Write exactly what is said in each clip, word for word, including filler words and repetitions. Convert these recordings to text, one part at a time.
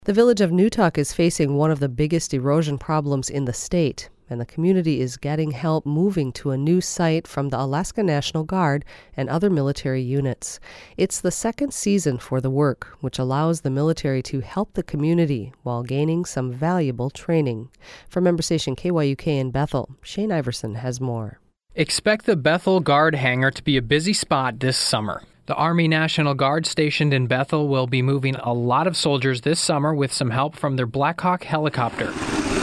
The village of Newtok is facing one of the biggest erosion problems in the state, and the community is getting help moving to a new site from the Alaska National Guard and other military units. It's the second season for the work, which allows the military to help the community while gaining some valuable training. From member station K Y U K in Bethel, Shane Iverson has more. Expect the Bethel Guard Hangar to be a busy spot this summer. The Army National Guard stationed in Bethel will be moving a lot of soldiers this summer with some help from their Black Hawk helicopter.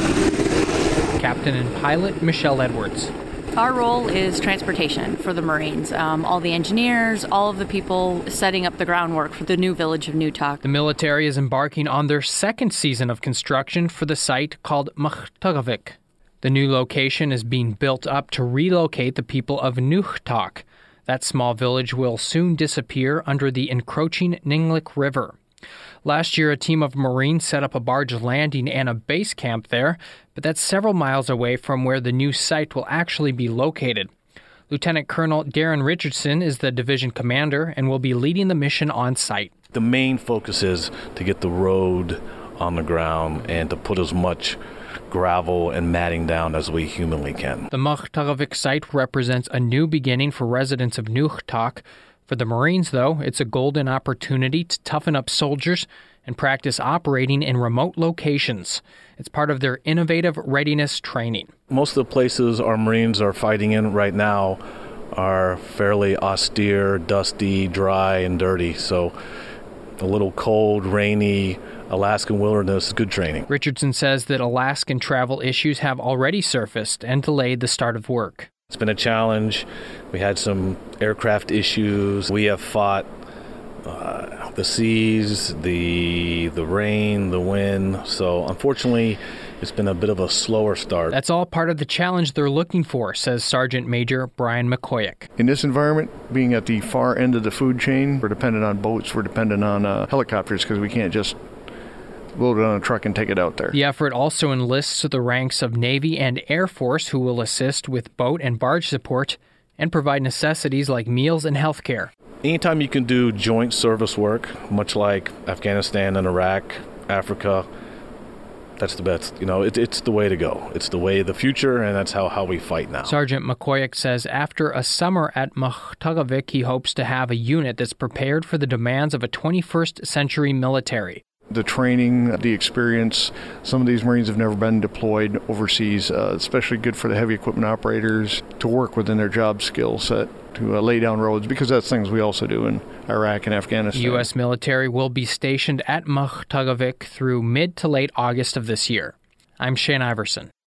Captain and pilot Michelle Edwards. Our role is transportation for the Marines. Um, all the engineers, all of the people setting up the groundwork for the new village of Newtok. The military is embarking on their second season of construction for the site called Muktugavik. The new location is being built up to relocate the people of Newtok. That small village will soon disappear under the encroaching Ninglick River. Last year, a team of Marines set up a barge landing and a base camp there, but that's several miles away from where the new site will actually be located. Lieutenant Colonel Darren Richardson is the division commander and will be leading the mission on site. The main focus is to get the road on the ground and to put as much gravel and matting down as we humanly can. The Muktugavik site represents a new beginning for residents of Newtok. For the Marines, though, it's a golden opportunity to toughen up soldiers and practice operating in remote locations. It's part of their innovative readiness training. Most of the places our Marines are fighting in right now are fairly austere, dusty, dry, and dirty. So a little cold, rainy Alaskan wilderness is good training. Richardson says that Alaskan travel issues have already surfaced and delayed the start of work. It's been a challenge. We had some aircraft issues. We have fought uh, the seas, the the rain, the wind. So unfortunately, it's been a bit of a slower start. That's all part of the challenge they're looking for, says Sergeant Major Brian McCoyak. In this environment, being at the far end of the food chain, we're dependent on boats, we're dependent on uh, helicopters because we can't just load it on a truck and take it out there. The effort also enlists the ranks of Navy and Air Force, who will assist with boat and barge support and provide necessities like meals and health care. Anytime you can do joint service work, much like Afghanistan and Iraq, Africa, that's the best. You know, it, it's the way to go. It's the way of the future, and that's how, how we fight now. Sergeant McCoyak says after a summer at Muktugavik, he hopes to have a unit that's prepared for the demands of a twenty-first century military. The training, the experience, some of these Marines have never been deployed overseas, uh, especially good for the heavy equipment operators to work within their job skill set to uh, lay down roads, because that's things we also do in Iraq and Afghanistan. The U S military will be stationed at Muktugavik through mid to late August of this year. I'm Shane Iverson.